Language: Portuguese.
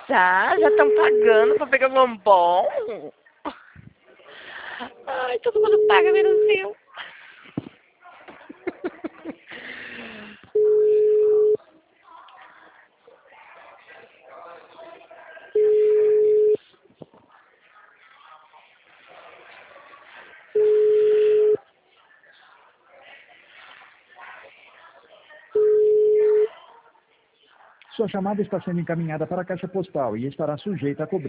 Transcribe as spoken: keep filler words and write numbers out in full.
Já? Já estão pagando pra pegar bombom? Ai, todo mundo paga menos eu. Sua chamada está sendo encaminhada para a caixa postal e estará sujeita a cobrança.